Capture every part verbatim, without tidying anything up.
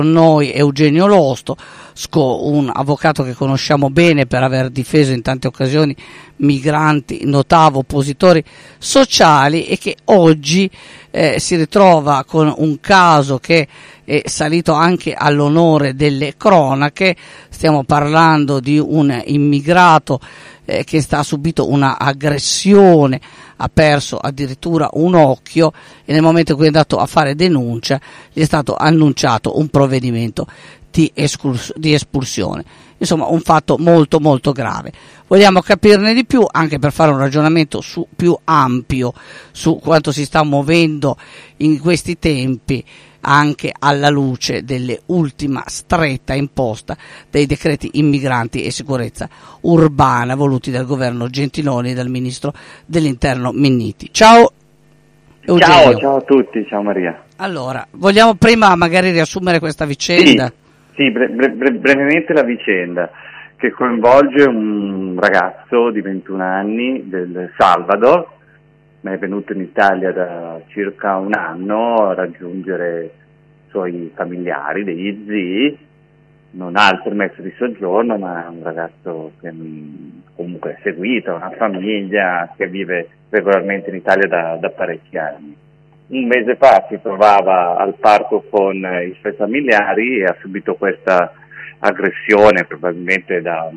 noi Eugenio Losco, un avvocato che conosciamo bene per aver difeso in tante occasioni migranti, notavo oppositori sociali, e che oggi eh, si ritrova con un caso che è salito anche all'onore delle cronache. Stiamo parlando di un immigrato eh, che sta, ha subito una aggressione, ha perso addirittura un occhio, e nel momento in cui è andato a fare denuncia gli è stato annunciato un provvedimento di, escurs- di espulsione. Insomma, un fatto molto molto grave. Vogliamo capirne di più, anche per fare un ragionamento su, più ampio su quanto si sta muovendo in questi tempi, anche alla luce dell'ultima stretta imposta dei decreti immigranti e sicurezza urbana voluti dal governo Gentiloni e dal ministro dell'interno Minniti. Ciao Eugenio. Ciao, ciao a tutti, ciao Maria. Allora, vogliamo prima magari riassumere questa vicenda? Sì, sì bre- bre- brevemente la vicenda, che coinvolge un ragazzo di ventuno anni del Salvador, ma è venuto in Italia da circa un anno a raggiungere i suoi familiari, degli zii. Non ha il permesso di soggiorno, ma è un ragazzo che comunque è seguito, ha una famiglia, che vive regolarmente in Italia da, da parecchi anni. Un mese fa si trovava al parco con i suoi familiari e ha subito questa aggressione, probabilmente da,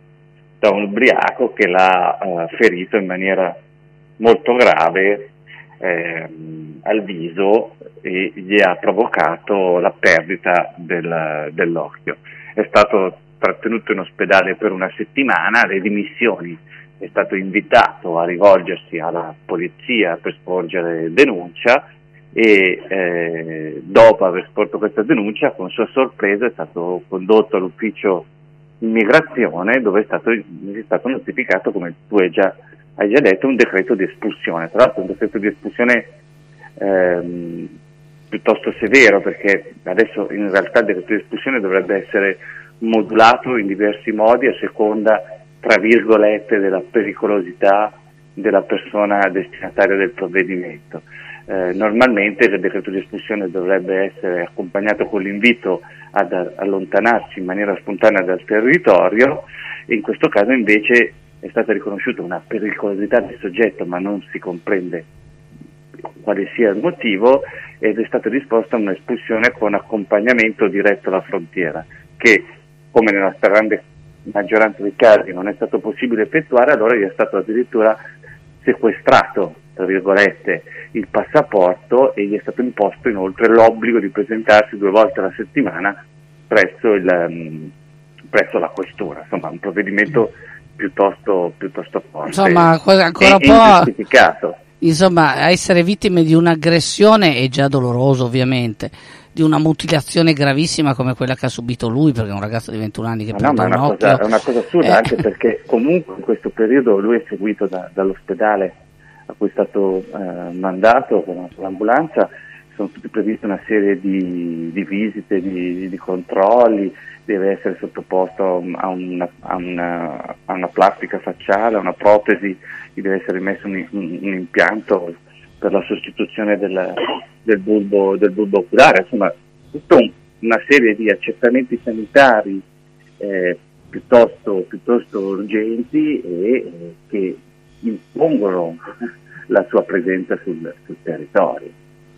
da un ubriaco, che l'ha uh, ferito in maniera molto grave eh, al viso, e gli ha provocato la perdita del, dell'occhio. È stato trattenuto in ospedale per una settimana, le dimissioni, è stato invitato a rivolgersi alla polizia per sporgere denuncia, e eh, dopo aver sporto questa denuncia, con sua sorpresa è stato condotto all'ufficio immigrazione, dove è stato, è stato notificato, come tu hai già hai già detto, un decreto di espulsione. Tra l'altro un decreto di espulsione ehm, piuttosto severo, perché adesso in realtà il decreto di espulsione dovrebbe essere modulato in diversi modi a seconda, tra virgolette, della pericolosità della persona destinataria del provvedimento. Eh, normalmente il decreto di espulsione dovrebbe essere accompagnato con l'invito ad allontanarsi in maniera spontanea dal territorio, e in questo caso invece è stata riconosciuta una pericolosità del soggetto, ma non si comprende quale sia il motivo, ed è stata disposta un'espulsione con accompagnamento diretto alla frontiera, che, come nella stragrande maggioranza dei casi non è stato possibile effettuare. Allora gli è stato addirittura sequestrato, tra virgolette, il passaporto, e gli è stato imposto inoltre l'obbligo di presentarsi due volte alla settimana presso, il, um, presso la questura. Insomma, un provvedimento piuttosto, piuttosto forte. Insomma, ancora un po'. Ingiustificato. Insomma, essere vittime di un'aggressione è già doloroso, ovviamente, di una mutilazione gravissima come quella che ha subito lui, perché è un ragazzo di ventuno anni che no, perde no, un ma occhio. Cosa, è una cosa assurda, eh. anche perché comunque in questo periodo lui è seguito da, dall'ospedale a cui è stato eh, mandato con l'ambulanza. Sono tutti previste una serie di, di visite, di, di controlli, deve essere sottoposto a una, a, una, a una plastica facciale, a una protesi, gli deve essere messo un, un, un impianto per la sostituzione del, del, bulbo, del bulbo oculare. Insomma, tutta un, una serie di accertamenti sanitari eh, piuttosto, piuttosto urgenti, e eh, che impongono la sua presenza sul, sul territorio.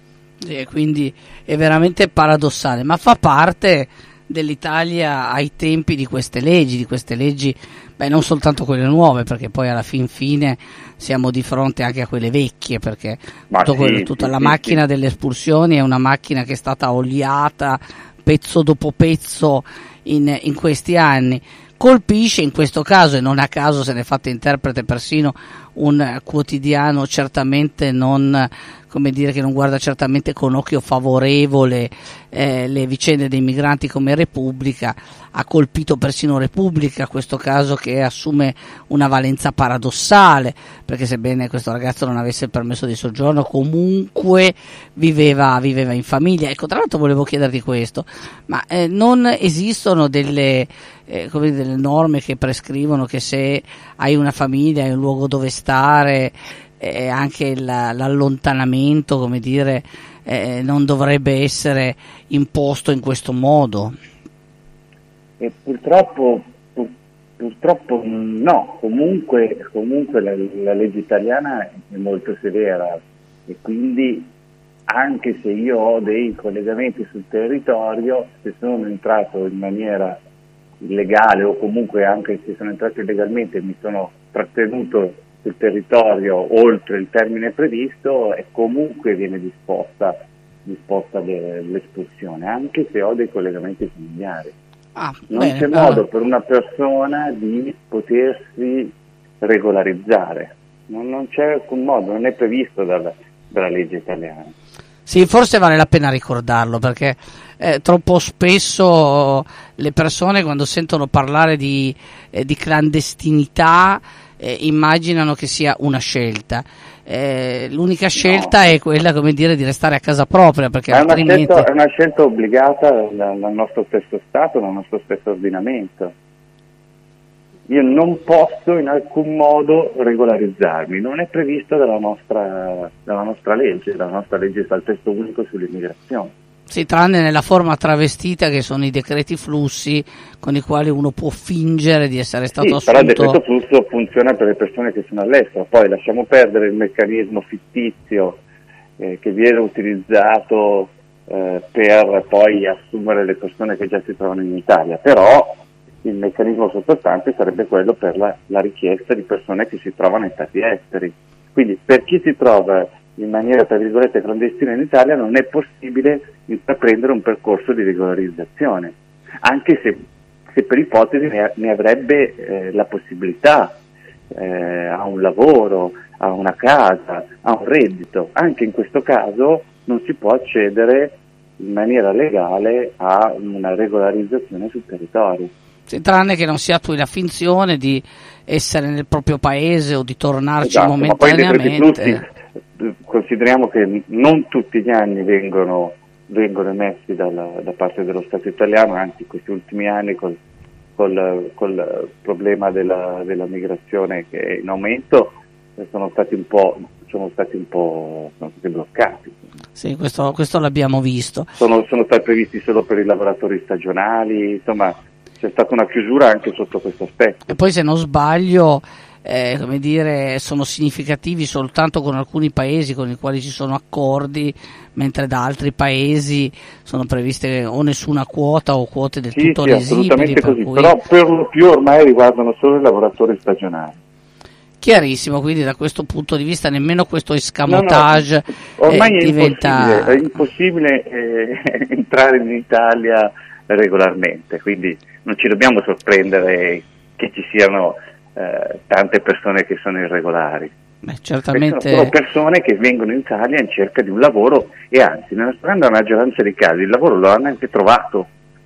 E quindi è veramente paradossale, ma fa parte dell'Italia ai tempi di queste leggi, di queste leggi, beh, non soltanto quelle nuove, perché poi alla fin fine siamo di fronte anche a quelle vecchie, perché tutto sì, quello, tutta sì, la sì, macchina sì. delle espulsioni è una macchina che è stata oliata pezzo dopo pezzo in, in questi anni. Colpisce in questo caso, e non a caso se ne è fatto interprete persino un quotidiano certamente non, come dire, che non guarda certamente con occhio favorevole eh, le vicende dei migranti come Repubblica. Ha colpito persino Repubblica questo caso, che assume una valenza paradossale, perché sebbene questo ragazzo non avesse il permesso di soggiorno, comunque viveva, viveva in famiglia. Ecco, tra l'altro volevo chiederti questo, ma eh, non esistono delle Eh, come delle norme che prescrivono che se hai una famiglia, hai un luogo dove stare, eh, anche la, l'allontanamento, come dire, eh, non dovrebbe essere imposto in questo modo. E purtroppo, pur, purtroppo no, comunque, comunque la, la legge italiana è molto severa e quindi anche se io ho dei collegamenti sul territorio, se sono entrato in maniera illegale o comunque anche se sono entrato illegalmente e mi sono trattenuto sul territorio oltre il termine previsto, e comunque viene disposta, disposta le, l'espulsione, anche se ho dei collegamenti familiari. Ah, non bene, c'è modo ah. per una persona di potersi regolarizzare, non, non c'è alcun modo, non è previsto dalla, dalla legge italiana. Sì, forse vale la pena ricordarlo, perché eh, troppo spesso le persone quando sentono parlare di, eh, di clandestinità eh, immaginano che sia una scelta. Eh, l'unica scelta no. è quella, come dire, di restare a casa propria, perché è una altrimenti... Scelta, è una scelta obbligata dal, dal nostro stesso Stato, dal nostro stesso ordinamento. Io non posso in alcun modo regolarizzarmi, non è previsto dalla nostra, dalla nostra legge, dalla nostra legge dal testo unico sull'immigrazione. Sì, tranne nella forma travestita che sono i decreti flussi con i quali uno può fingere di essere stato sì, assunto. Però il decreto flusso funziona per le persone che sono all'estero, poi lasciamo perdere il meccanismo fittizio eh, che viene utilizzato eh, per poi assumere le persone che già si trovano in Italia, però il meccanismo sottostante sarebbe quello per la, la richiesta di persone che si trovano in stati esteri. Quindi per chi si trova in maniera tra virgolette clandestina in Italia non è possibile intraprendere un percorso di regolarizzazione, anche se, se per ipotesi ne, ne avrebbe eh, la possibilità, eh, a un lavoro, a una casa, a un reddito. Anche in questo caso non si può accedere in maniera legale a una regolarizzazione sul territorio. Sì, tranne che non si attui la finzione di essere nel proprio paese o di tornarci esatto, momentaneamente. Ma poi i decreti flussi, consideriamo che non tutti gli anni vengono, vengono emessi dalla, da parte dello Stato italiano, anzi questi ultimi anni col, col, col problema della, della migrazione che è in aumento sono stati un po', sono stati un po' sono stati bloccati. Sì, questo, questo l'abbiamo visto. Sono, sono stati previsti solo per i lavoratori stagionali, insomma c'è stata una chiusura anche sotto questo aspetto. E poi se non sbaglio, eh, come dire, sono significativi soltanto con alcuni paesi con i quali ci sono accordi, mentre da altri paesi sono previste o nessuna quota o quote del sì, tutto sì, lesibili. assolutamente Per così, cui... però per lo più ormai riguardano solo i lavoratori stagionali. Chiarissimo, quindi da questo punto di vista nemmeno questo escamotage no, no, ormai eh, è diventa... impossibile, è impossibile eh, entrare in Italia regolarmente, quindi non ci dobbiamo sorprendere che ci siano eh, tante persone che sono irregolari. Beh, certamente... Sono persone che vengono in Italia in cerca di un lavoro e anzi nella stragrande maggioranza dei casi il lavoro lo hanno anche trovato,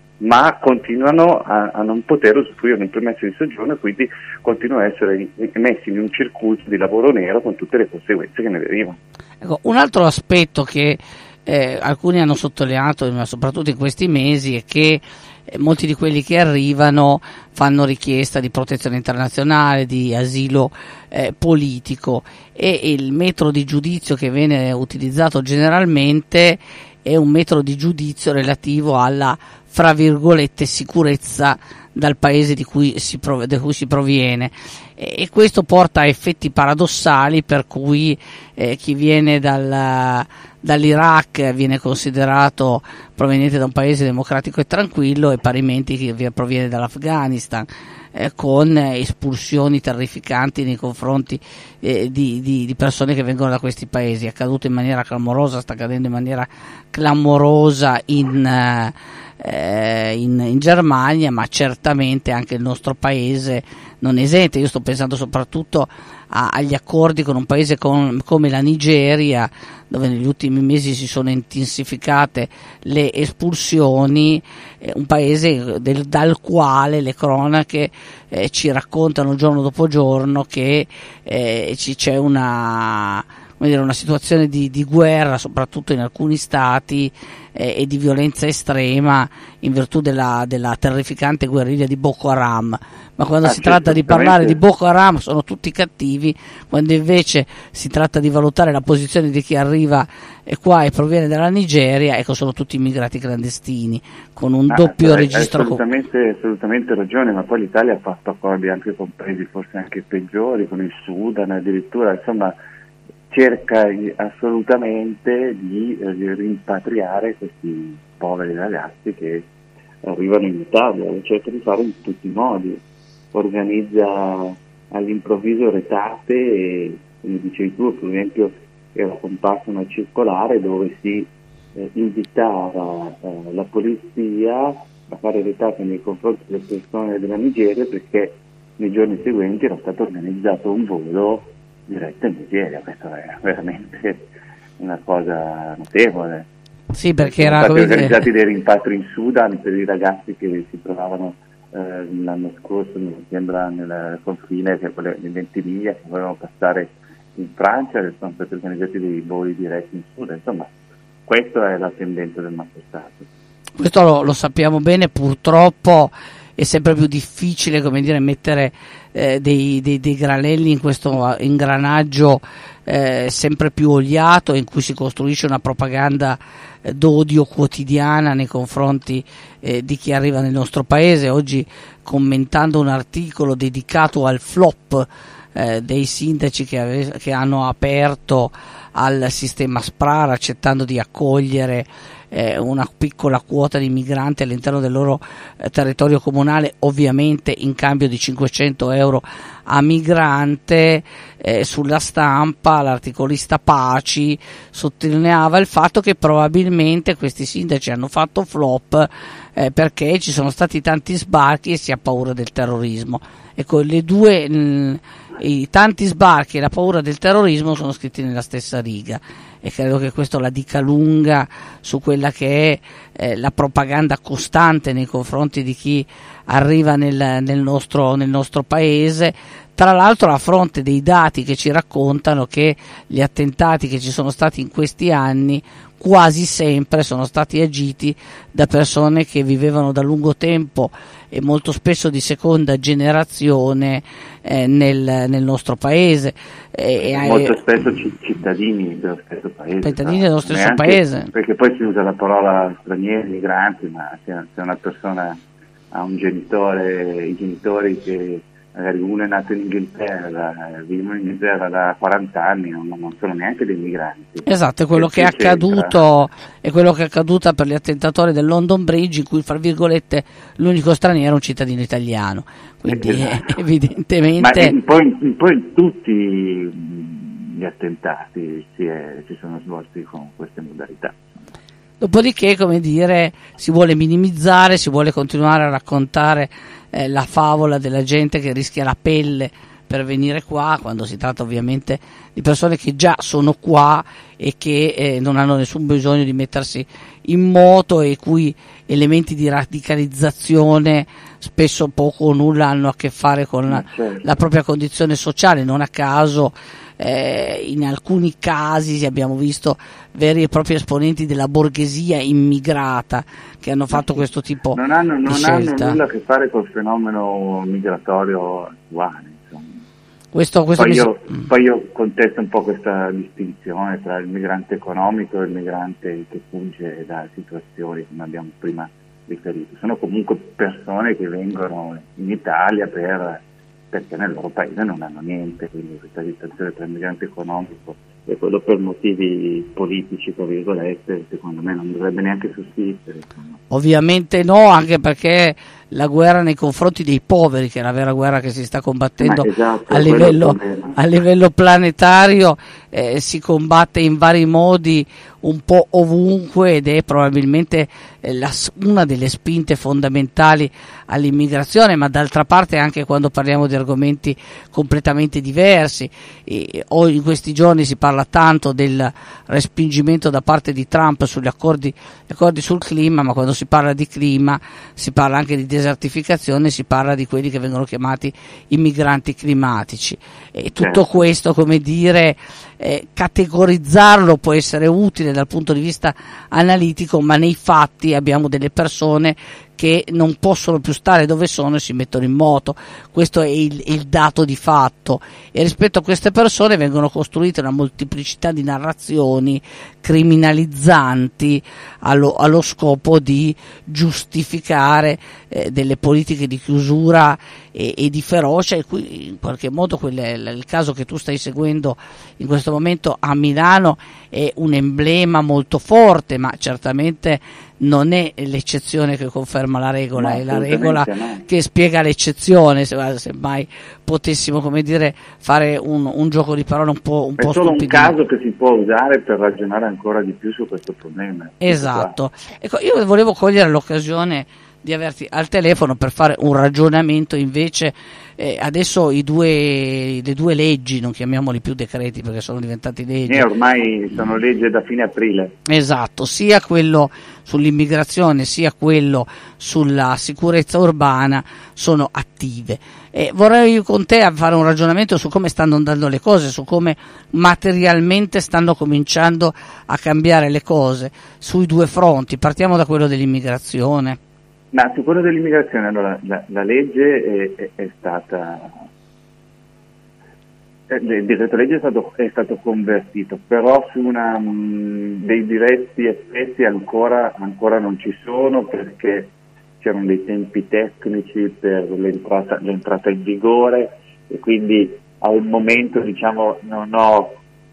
ma continuano a, a non poter usufruire di un permesso di soggiorno e quindi continuano a essere messi in un circuito di lavoro nero con tutte le conseguenze che ne derivano. Ecco, un altro aspetto che eh, alcuni hanno sottolineato, soprattutto in questi mesi, è che eh, molti di quelli che arrivano fanno richiesta di protezione internazionale, di asilo eh, politico, e il metodo di giudizio che viene utilizzato generalmente è un metodo di giudizio relativo alla, fra virgolette, sicurezza dal paese di cui si, prov- da cui si proviene, e, e questo porta a effetti paradossali per cui eh, chi viene dal, dall'Iraq viene considerato proveniente da un paese democratico e tranquillo, e parimenti chi proviene dall'Afghanistan, eh, con espulsioni terrificanti nei confronti eh, di, di, di persone che vengono da questi paesi. È accaduto in maniera clamorosa, sta accadendo in maniera clamorosa in, eh, in, in Germania, ma certamente anche il nostro paese non esente. Io sto pensando soprattutto a, agli accordi con un paese con, come la Nigeria, dove negli ultimi mesi si sono intensificate le espulsioni, eh, un paese del, dal quale le cronache eh, ci raccontano giorno dopo giorno che eh, ci, c'è una come dire, una situazione di, di guerra, soprattutto in alcuni stati, eh, e di violenza estrema in virtù della, della terrificante guerriglia di Boko Haram. Ma quando ah, si tratta di parlare di Boko Haram sono tutti cattivi, quando invece si tratta di valutare la posizione di chi arriva e qua e proviene dalla Nigeria, ecco, sono tutti immigrati clandestini con un ah, doppio hai, registro. Hai assolutamente, assolutamente ragione, ma poi l'Italia ha fatto accordi anche con paesi forse anche peggiori, con il Sudan addirittura, insomma cerca assolutamente di, eh, di rimpatriare questi poveri ragazzi che arrivano in Italia, lo cerca di fare in tutti i modi, organizza all'improvviso retate e, come dicevi tu, per esempio era comparsa una circolare dove si eh, invitava eh, la polizia a fare retate nei confronti delle persone della Nigeria, perché nei giorni seguenti era stato organizzato un volo diretto in Nigeria. Questo è veramente una cosa notevole. Sì, perché sono era stati organizzati dire... dei rimpatri in Sudan per i ragazzi che si trovavano eh, l'anno scorso, mi sembra, nel confine, che in Ventimiglia, che volevano passare in Francia, e sono stati organizzati dei voli diretti in Sudan. Insomma, questa è la tendenza del nostro Stato. Questo lo, lo sappiamo bene, purtroppo è sempre più difficile, come dire, mettere eh, dei, dei, dei granelli in questo ingranaggio eh, sempre più oliato, in cui si costruisce una propaganda eh, d'odio quotidiana nei confronti eh, di chi arriva nel nostro paese. Oggi, commentando un articolo dedicato al flop eh, dei sindaci che, ave- che hanno aperto al sistema SPRAR, accettando di accogliere eh, una piccola quota di migranti all'interno del loro eh, territorio comunale, ovviamente in cambio di cinquecento euro a migrante, eh, sulla stampa l'articolista Paci sottolineava il fatto che probabilmente questi sindaci hanno fatto flop eh, perché ci sono stati tanti sbarchi e si ha paura del terrorismo. Ecco, le due, mh, i tanti sbarchi e la paura del terrorismo sono scritti nella stessa riga, e credo che questo la dica lunga su quella che è eh, la propaganda costante nei confronti di chi arriva nel, nel, nostro, nel nostro paese, tra l'altro a fronte dei dati che ci raccontano che gli attentati che ci sono stati in questi anni quasi sempre sono stati agiti da persone che vivevano da lungo tempo e molto spesso di seconda generazione eh, nel, nel nostro paese. E molto spesso cittadini dello stesso paese. Cittadini dello stesso Neanche, paese. Perché poi si usa la parola stranieri, migranti, ma se, se una persona ha un genitore, i genitori che magari uno è nato in Inghilterra, vivono in Inghilterra da quaranta anni, non, non sono neanche dei migranti. Esatto, è quello che è accaduto, è quello che è accaduto per gli attentatori del London Bridge, in cui, fra virgolette, l'unico straniero è un cittadino italiano. Quindi esatto. Evidentemente... Ma un po' in, un po' in tutti gli attentati si, è, si sono svolti con queste modalità. Dopodiché, come dire, si vuole minimizzare, si vuole continuare a raccontare eh, la favola della gente che rischia la pelle per venire qua, quando si tratta ovviamente di persone che già sono qua e che eh, non hanno nessun bisogno di mettersi in moto, e cui elementi di radicalizzazione spesso poco o nulla hanno a che fare con la, certo. la propria condizione sociale. Non a caso eh, in alcuni casi abbiamo visto veri e propri esponenti della borghesia immigrata che hanno fatto questo tipo non hanno, non di scelta. hanno nulla a che fare col fenomeno migratorio attuale. Questo, questo poi, mi... io, poi io contesto un po' questa distinzione tra il migrante economico e il migrante che fugge da situazioni come abbiamo prima riferito. Sono comunque persone che vengono in Italia per, perché nel loro paese non hanno niente, quindi questa distinzione tra il migrante economico e quello per motivi politici, tra virgolette, secondo me non dovrebbe neanche sussistere. Ovviamente no, anche perché la guerra nei confronti dei poveri, che è la vera guerra che si sta combattendo esatto, a, livello, a livello planetario, eh, si combatte in vari modi un po' ovunque, ed è probabilmente eh, la, una delle spinte fondamentali all'immigrazione, ma d'altra parte anche quando parliamo di argomenti completamente diversi. E, o in questi giorni si parla tanto del respingimento da parte di Trump sugli accordi, accordi sul clima, ma quando si parla di clima si parla anche di desertificazione, si parla di quelli che vengono chiamati immigranti climatici. E tutto questo, come dire, eh, categorizzarlo può essere utile dal punto di vista analitico, ma nei fatti abbiamo delle persone che non possono più stare dove sono e si mettono in moto. Questo è il, il dato di fatto, e rispetto a queste persone vengono costruite una molteplicità di narrazioni criminalizzanti allo, allo scopo di giustificare eh, delle politiche di chiusura e, e di ferocia, e qui in qualche modo quel, il caso che tu stai seguendo in questo momento a Milano è un emblema molto forte, ma certamente non è l'eccezione che conferma la regola, no, è la regola no. che spiega l'eccezione. Se, se mai potessimo, come dire, fare un, un gioco di parole un po' un è po' solo stupidino. Un caso che si può usare per ragionare ancora di più su questo problema. Esatto. Ecco, io volevo cogliere l'occasione di averti al telefono per fare un ragionamento invece. Eh, adesso i due, le due leggi, non chiamiamoli più decreti perché sono diventati leggi. Eh, ormai sono legge da fine aprile. Esatto, sia quello sull'immigrazione sia quello sulla sicurezza urbana sono attive. Eh, vorrei con te fare un ragionamento su come stanno andando le cose, su come materialmente stanno cominciando a cambiare le cose sui due fronti. Partiamo da quello dell'immigrazione. Ma su quello dell'immigrazione, allora, la, la legge è, è, è stata, il decreto legge è stato, è stato convertito, però su una, mh, dei diretti effetti ancora, ancora non ci sono, perché c'erano dei tempi tecnici per l'entrata, l'entrata in vigore, e quindi al momento, diciamo, non ho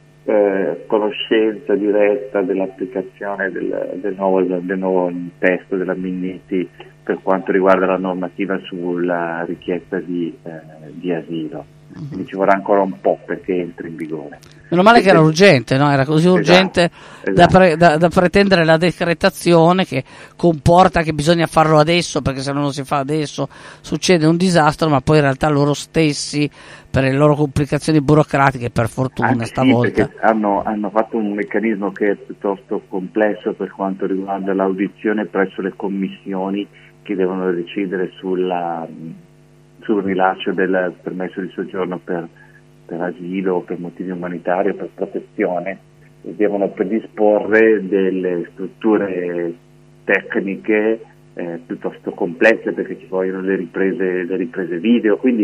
Eh, conoscenza diretta dell'applicazione del, del, nuovo, del nuovo testo della Minniti per quanto riguarda la normativa sulla richiesta di, eh, di asilo. Quindi ci vorrà ancora un po' perché entri in vigore. Meno male che era urgente, no? Era così urgente esatto, da, esatto. pre, da, da pretendere la decretazione, che comporta che bisogna farlo adesso, perché se non si fa adesso succede un disastro, ma poi in realtà loro stessi, per le loro complicazioni burocratiche, per fortuna Anche stavolta sì, hanno, hanno fatto un meccanismo che è piuttosto complesso per quanto riguarda l'audizione presso le commissioni che devono decidere sulla, sul rilascio del permesso di soggiorno per, per asilo, per motivi umanitari o per protezione, e devono predisporre delle strutture tecniche eh, piuttosto complesse, perché ci vogliono le riprese, le riprese video, quindi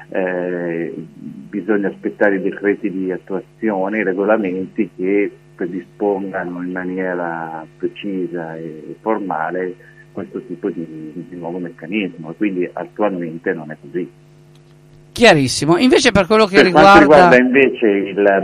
Eh, bisogna aspettare i decreti di attuazione, i regolamenti che predispongano in maniera precisa e formale questo tipo di, di nuovo meccanismo, e quindi attualmente non è così. Chiarissimo. Invece per quello che per riguarda... quanto riguarda invece il,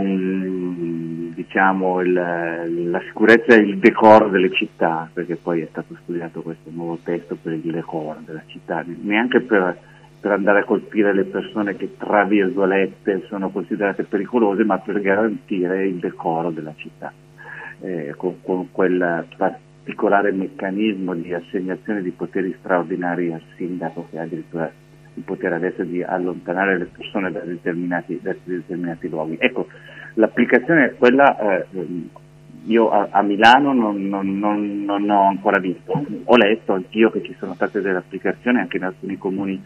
um, diciamo il, la sicurezza e il decoro delle città, perché poi è stato studiato questo nuovo testo per il decoro della città, neanche per per andare a colpire le persone che tra virgolette sono considerate pericolose, ma per garantire il decoro della città, eh, con, con quel particolare meccanismo di assegnazione di poteri straordinari al sindaco, che ha addirittura il potere adesso di allontanare le persone da determinati, da determinati luoghi. Ecco, l'applicazione è quella, eh, io a, a Milano non, non, non, non ho ancora visto, ho letto anch'io che ci sono state delle applicazioni anche in alcuni comuni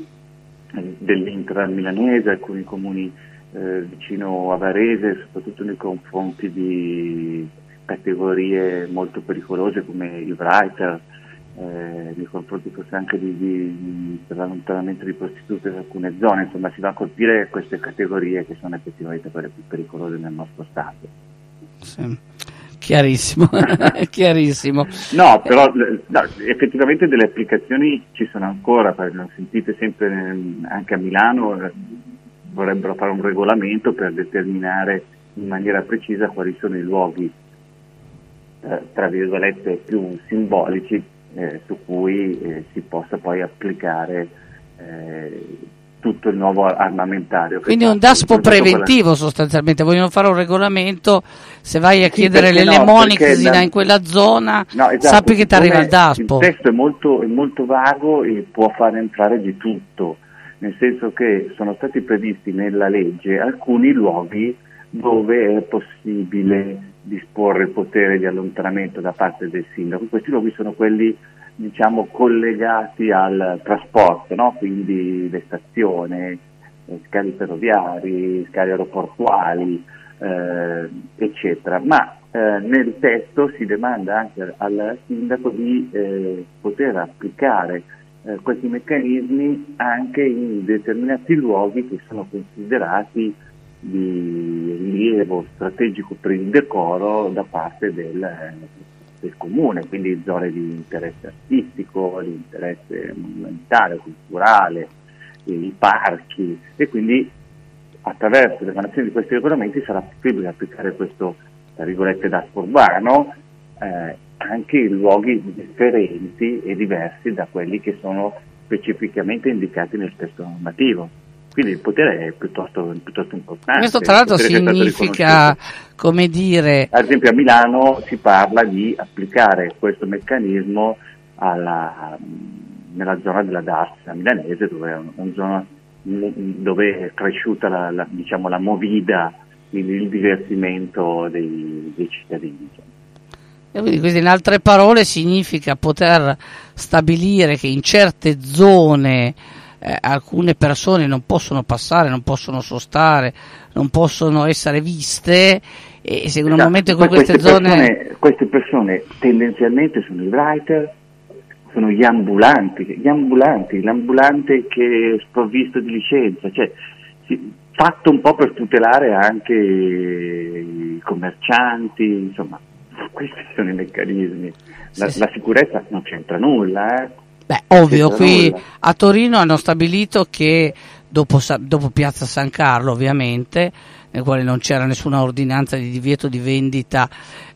dell'Intra milanese, alcuni comuni eh, vicino a Varese, soprattutto nei confronti di categorie molto pericolose come i writer, eh, nei confronti forse anche di, di, per l'allontanamento di prostitute in alcune zone. Insomma, si va a colpire queste categorie che sono effettivamente quelle più pericolose nel nostro Stato. Sì. Chiarissimo, chiarissimo. No, però no, effettivamente delle applicazioni ci sono ancora, perché lo sentite sempre anche a Milano, vorrebbero fare un regolamento per determinare in maniera precisa quali sono i luoghi, eh, tra virgolette, più simbolici eh, su cui eh, si possa poi applicare eh, tutto il nuovo armamentario. Quindi un DASPO preventivo quella... sostanzialmente, vogliono fare un regolamento, se vai a sì, chiedere l'elemonics no, in quella zona, no, esatto, sappi che ti arriva il DASPO. Il testo è molto, è molto vago e può far entrare di tutto, nel senso che sono stati previsti nella legge alcuni luoghi dove è possibile disporre il potere di allontanamento da parte del sindaco. Questi luoghi sono quelli, diciamo, collegati al trasporto, no? Quindi le stazioni, scali ferroviari, scali aeroportuali, eh, eccetera. Ma eh, nel testo si demanda anche al sindaco di eh, poter applicare eh, questi meccanismi anche in determinati luoghi che sono considerati di rilievo strategico per il decoro da parte del, del comune, quindi zone di interesse artistico, di interesse monumentale, culturale, i parchi, e quindi attraverso l'emanazione di questi regolamenti sarà possibile applicare questo, tra virgolette, DASPO urbano eh, anche in luoghi differenti e diversi da quelli che sono specificamente indicati nel testo normativo. Quindi il potere è piuttosto, piuttosto importante. Questo tra l'altro significa, come dire... Ad esempio a Milano si parla di applicare questo meccanismo alla, nella zona della Dacia milanese, dove è una zona dove è cresciuta la, la, diciamo, la movida, il, il divertimento dei, dei cittadini. E quindi, quindi in altre parole significa poter stabilire che in certe zone Eh, alcune persone non possono passare, non possono sostare, non possono essere viste, e se in un esatto. momento in cui queste, queste zone persone, queste persone tendenzialmente sono i writer, sono gli ambulanti, gli ambulanti, l'ambulante che è sprovvisto di licenza, cioè si, fatto un po' per tutelare anche i commercianti, insomma, questi sono i meccanismi. La, sì, la sicurezza non c'entra nulla, eh. Beh, ovvio, qui a Torino hanno stabilito che dopo, dopo Piazza San Carlo, ovviamente, nel quale non c'era nessuna ordinanza di divieto di vendita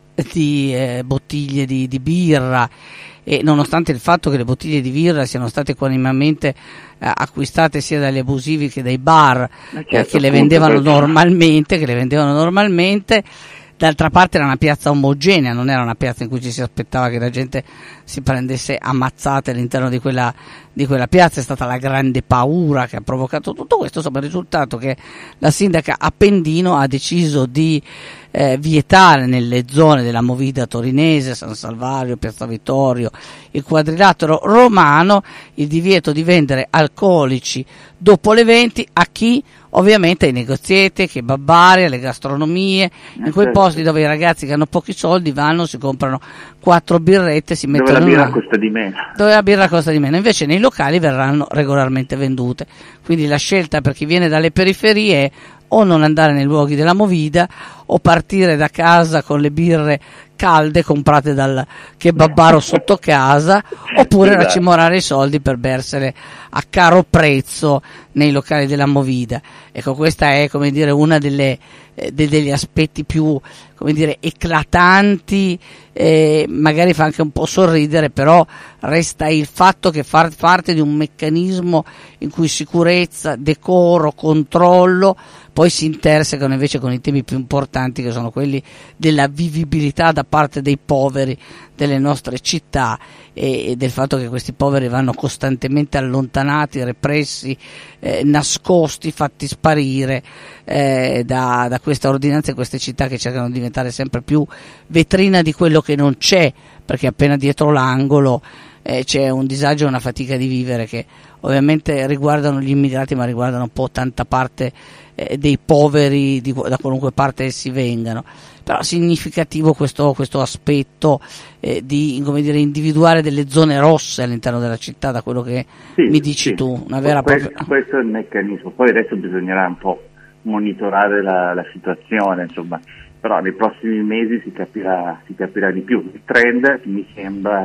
di eh, bottiglie di, di birra, e nonostante il fatto che le bottiglie di birra siano state equanimemente eh, acquistate sia dagli abusivi che dai bar certo, eh, che le vendevano normalmente, che le vendevano normalmente, d'altra parte era una piazza omogenea, non era una piazza in cui ci si aspettava che la gente si prendesse ammazzate all'interno di quella, di quella piazza. È stata la grande paura che ha provocato tutto questo. Insomma, il risultato che la sindaca Appendino ha deciso di eh, vietare nelle zone della movida torinese, San Salvario, Piazza Vittorio, il Quadrilatero romano, il divieto di vendere alcolici dopo le venti a chi? Ovviamente ai negozietti, che babbari, alle gastronomie, in quei posti dove i ragazzi che hanno pochi soldi vanno, si comprano quattro birrette, si mettono dove la birra una... costa di meno. Dove la birra costa di meno, invece nei locali verranno regolarmente vendute. Quindi la scelta per chi viene dalle periferie è o non andare nei luoghi della movida o partire da casa con le birre calde comprate dal kebabaro sotto casa, oppure esatto. racimolare i soldi per bersele a caro prezzo nei locali della movida. Ecco, questa è, come dire, una delle eh, de, degli aspetti più, come dire, eclatanti, eh, magari fa anche un po' sorridere, però resta il fatto che fa parte di un meccanismo in cui sicurezza, decoro, controllo poi si intersecano invece con i temi più importanti, che sono quelli della vivibilità da parte dei poveri delle nostre città, e, e del fatto che questi poveri vanno costantemente allontanati, repressi, eh, nascosti, fatti sparire eh, da, da questa ordinanza, e queste città che cercano di diventare sempre più vetrina di quello che non c'è, perché appena dietro l'angolo eh, c'è un disagio e una fatica di vivere che ovviamente riguardano gli immigrati, ma riguardano un po' tanta parte eh, dei poveri di, da qualunque parte essi vengano. Però significativo questo, questo aspetto eh, di, come dire, individuare delle zone rosse all'interno della città, da quello che sì, mi dici sì. tu, una vera questo, propria... questo è il meccanismo. Poi adesso bisognerà un po' monitorare la, la situazione, insomma, però nei prossimi mesi si capirà, si capirà di più. Il trend mi sembra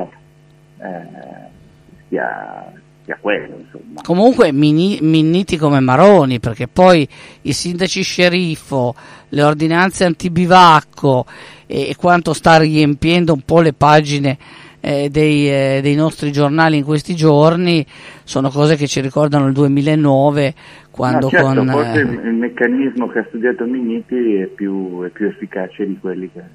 eh, sia, sia quello, insomma. Comunque mini, minniti come maroni, perché poi i sindaci sceriffo, le ordinanze antibivacco e, e quanto sta riempiendo un po' le pagine eh, dei, eh, dei nostri giornali in questi giorni sono cose che ci ricordano il duemilanove, quando no, certo, con forse eh, il, il meccanismo che ha studiato Minniti è più, è più efficace di quelli che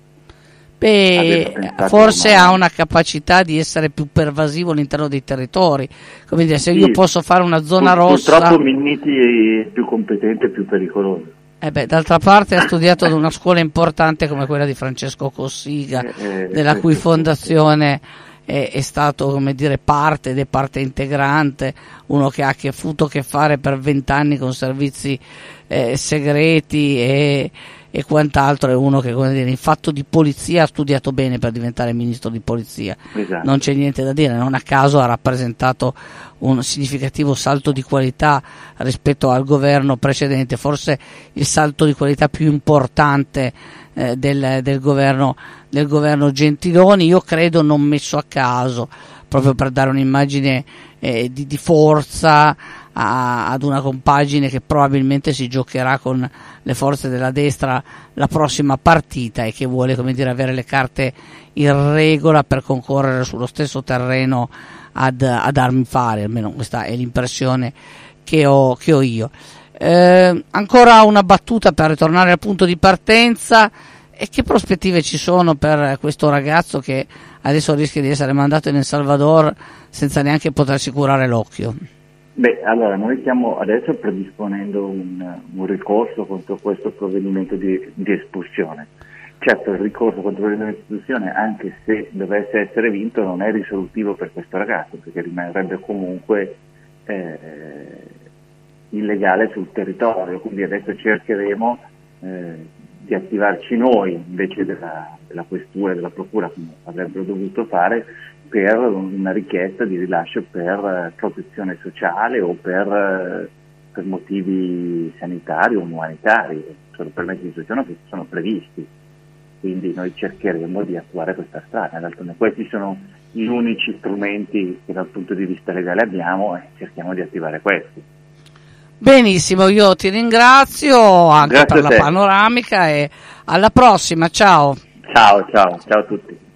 beh, forse ha una capacità di essere più pervasivo all'interno dei territori, come dire, se sì, io posso fare una zona pur, rossa. Purtroppo Minniti è più competente e più pericoloso. Eh beh, d'altra parte ha studiato ad una scuola importante come quella di Francesco Cossiga, eh, eh, della cui questo, fondazione è, è stato, come dire, parte ed è parte integrante, uno che ha che avuto a che fare per vent'anni con servizi eh, segreti e, e quant'altro, è uno che, come dire, in fatto di polizia ha studiato bene per diventare ministro di polizia. esatto. Non c'è niente da dire, non a caso ha rappresentato un significativo salto di qualità rispetto al governo precedente, forse il salto di qualità più importante eh, del, del, governo, del governo Gentiloni, io credo non messo a caso, proprio per dare un'immagine eh, di, di forza a, ad una compagine che probabilmente si giocherà con le forze della destra la prossima partita e che vuole, come dire, avere le carte in regola per concorrere sullo stesso terreno ad, ad armi pari, almeno questa è l'impressione che ho, che ho io. Eh, ancora una battuta per ritornare al punto di partenza: e che prospettive ci sono per questo ragazzo che adesso rischia di essere mandato in El Salvador senza neanche potersi curare l'occhio? Beh, allora noi stiamo adesso predisponendo un, un ricorso contro questo provvedimento di, di espulsione. Certo, il ricorso contro il provvedimento di espulsione, anche se dovesse essere vinto, non è risolutivo per questo ragazzo, perché rimarrebbe comunque eh, illegale sul territorio, quindi adesso cercheremo eh, di attivarci noi invece della, della questura e della procura, come avrebbero dovuto fare, per una richiesta di rilascio per uh, protezione sociale o per, uh, per motivi sanitari o umanitari, sono permessi di istruzione che sono previsti, quindi noi cercheremo di attuare questa strada. D'altronde questi sono gli unici strumenti che dal punto di vista legale abbiamo e cerchiamo di attivare questi. Benissimo, io ti ringrazio anche Grazie per la panoramica e alla prossima, ciao. Ciao, ciao, ciao a tutti.